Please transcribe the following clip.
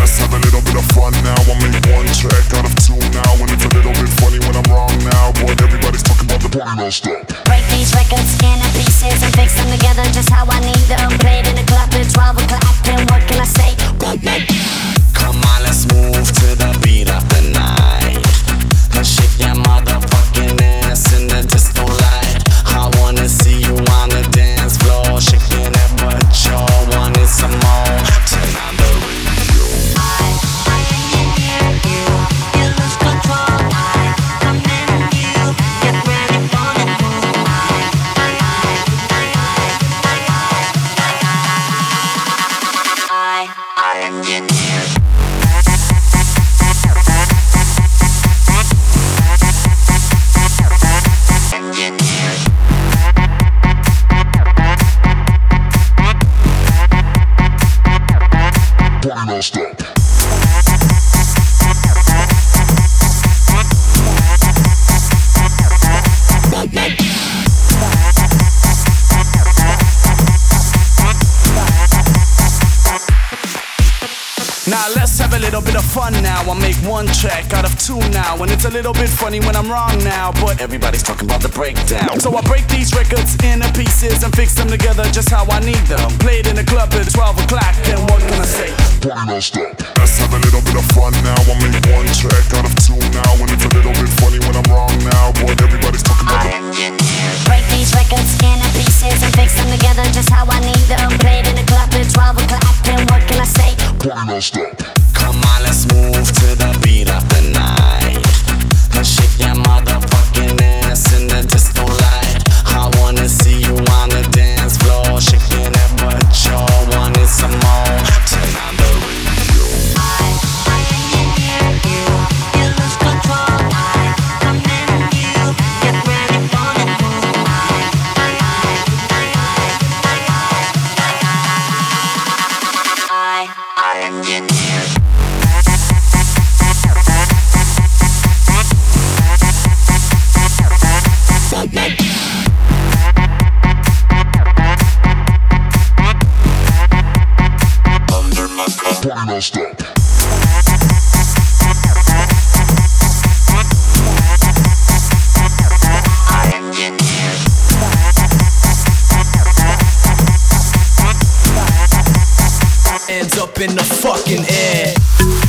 Let's have a little bit of fun now. I'll make one track out of two now, and it's a little bit funny when I'm wrong now, but everybody's talking about the party non-stop. Break these records into pieces and fix them together just how I need them. Played in the club at 12 o'clock, and what can I say? Come on, let's move to the beat of the night. Let's shake your motherfucking ass in the disco light. I wanna see you on the dance floor, shaking that butt, you're wanting some more. Turn on the radio. I engineer you, you lose control. I command you, get ready for the move. I engineer. Party non-stop. Now let's have a little bit of fun now. I'll make one track out of two now, and it's a little bit funny when I'm wrong now, but everybody's talking about the breakdown. So I break these records into pieces and fix them together just how I need them. Played in the club at 12 o'clock, and what can I say? Party non-stop. Let's have a little bit of fun now. I'll make one track out of two now, and it's a little bit funny when I'm wrong now, but everybody's talking about Break these records into pieces and fix them together just how I need them. Played in the club at 12 o'clock, and what can I say? party non-stop. Come on, let's move to the beat of the night. Let's shake your motherfucking ass in the disco light. I wanna see you on the dance floor, shaking that butt, you're wanting some more. Turn on the radio. I engineer you, you lose control. I command you, get ready for the move. I engineer. Party non-stop. Hands up in the fucking air.